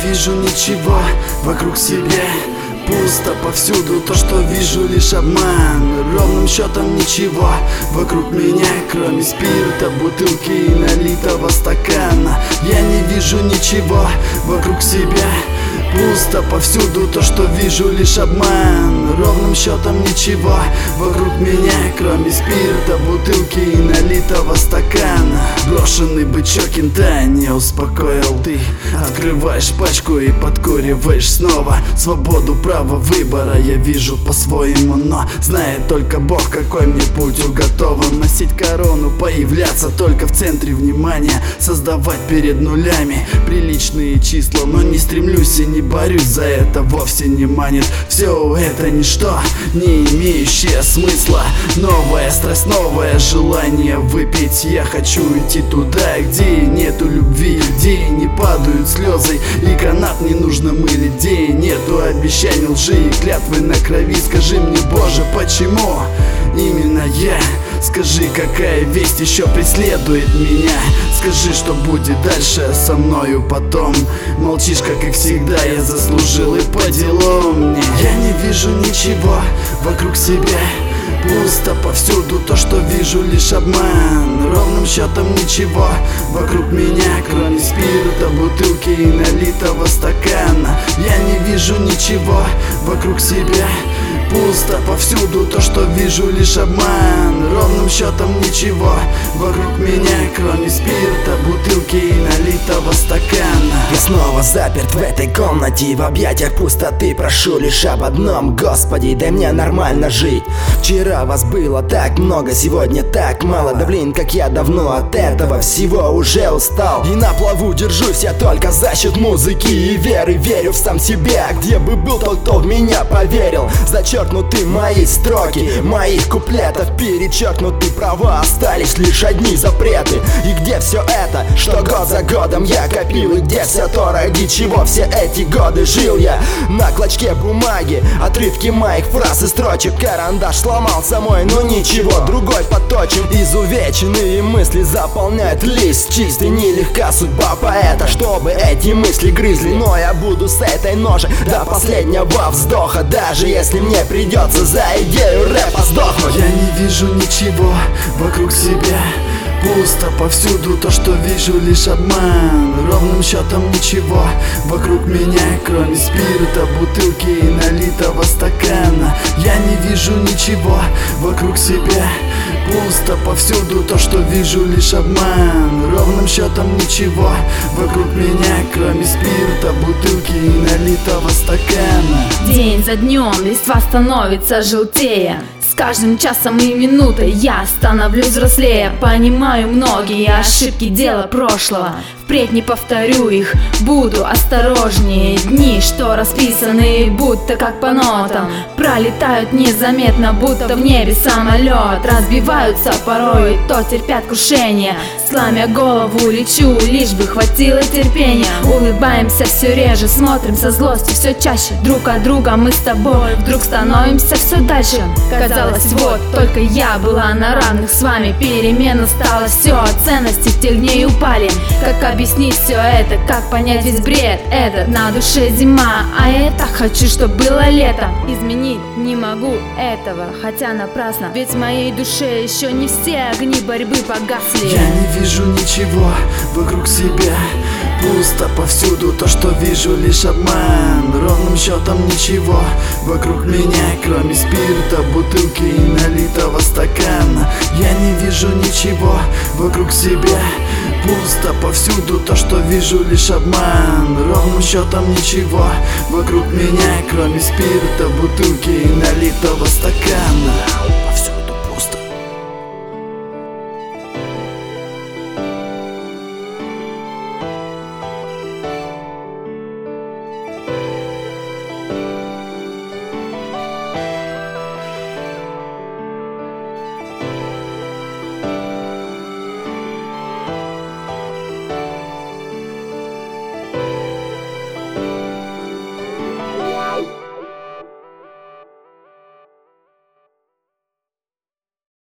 вижу ничего вокруг себя. Пусто повсюду, то, что вижу, лишь обман. Ровным счетом ничего вокруг меня, кроме спирта, бутылки и налитого стакана. Я не вижу ничего вокруг себя. Пусто повсюду, то, что вижу, лишь обман. Ровным счетом ничего вокруг меня, кроме спирта, бутылки и налитого стакана. Брошенный бычок кента не успокоил. Ты открываешь пачку и подкуриваешь снова. Свободу, право выбора я вижу по-своему, но знает только Бог, какой мне путь уготован. Носить корону, появляться только в центре внимания, создавать перед нулями приличные числа. Но не стремлюсь и не борюсь за это, вовсе не манит. Все это ничто, не имеющее смысла. Новая страсть, новое желание выпить. Я хочу идти туда, где нету любви, где не падают слезы и канат не нужно мылить, где нету обещаний, лжи и клятвы на крови. Скажи мне, Боже, почему именно я? Скажи, какая весть еще преследует меня? Скажи, что будет дальше со мною потом. Молчишь, как и всегда, я заслужил и по делу мне. Я не вижу ничего вокруг себя. Пусто повсюду, то, что вижу, лишь обман. Ровным счетом ничего вокруг меня, кроме спирта, бутылки и налитого стакана. Я не вижу ничего вокруг себя. Пусто повсюду, то, что вижу, лишь обман. Ровным счетом ничего вокруг меня, кроме спирта, бутылки и налитого стакана. Я снова заперт в этой комнате, в объятиях пустоты. Прошу лишь об одном: Господи, дай мне нормально жить. Вчера вас было так много, сегодня так мало. Да блин, как я давно от этого всего уже устал. И на плаву держусь я только за счет музыки и веры. Верю в сам себя, где бы был тот, кто в меня поверил. Зачеркнуты мои строки, моих куплетов перечеркнуты права. Остались лишь одни запреты. И где все это, что год за годом я копил? И где все то, ради чего все эти годы жил я? На клочке бумаги отрывки моих фраз и строчек. Карандаш сломался мой, но ничего, другой поточен. Изувеченные мысли заполняют лист чистый. Нелегка судьба поэта, чтобы эти мысли грызли. Но я буду с этой ножи до последнего вздоха, даже если мне придется за идею рэпа сдохнуть. Я не вижу ничего вокруг себя. Пусто повсюду, то, что вижу, лишь обман. Ровным счетом ничего вокруг меня, кроме спирта, бутылки и налитого стакана. Я не вижу ничего вокруг себя. Пусто повсюду, то, что вижу, лишь обман. Ровным счетом ничего вокруг меня, кроме спирта, бутылки и налитого стакана. День за днем листва становится желтее. С каждым часом и минутой я становлюсь взрослее. Понимаю многие ошибки дела прошлого. Впредь не повторю их, буду осторожнее. Дни, что расписаны будто как по нотам, пролетают незаметно, будто в небе самолет. Разбиваются порой, то терпят крушение. Сломя голову лечу, лишь бы хватило терпения. Улыбаемся все реже, смотрим со злостью все чаще. Друг от друга мы с тобой вдруг становимся все дальше. Казалось, вот только я была на равных с вами. Перемена стала, все, ценности тех дней упали. Как объяснить все это, как понять весь бред этот? На душе зима, а я так хочу, чтобы было лето. Изменить не могу этого, хотя напрасно, ведь в моей душе еще не все огни борьбы погасли. Я не вижу ничего вокруг себя. Пусто повсюду, то, что вижу, лишь обман. Ровным счетом ничего вокруг меня, кроме спирта, бутылки и налитого стакана. Я не вижу ничего вокруг себя. Пусто повсюду, то, что вижу, лишь обман. Ровным счетом ничего вокруг меня, кроме спирта, бутылки и налитого стакана.